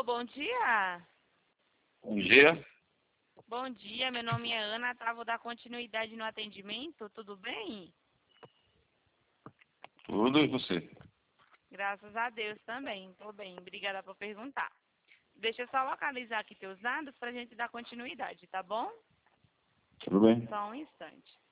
bom dia. Bom dia. Bom dia, meu nome é Ana, tá? Vou dar continuidade no atendimento, tudo bem? Tudo e você? Graças a Deus também, tô bem. Obrigada por perguntar. Deixa eu só localizar aqui teus dados pra gente dar continuidade, tá bom? Tudo bem? Só um instante.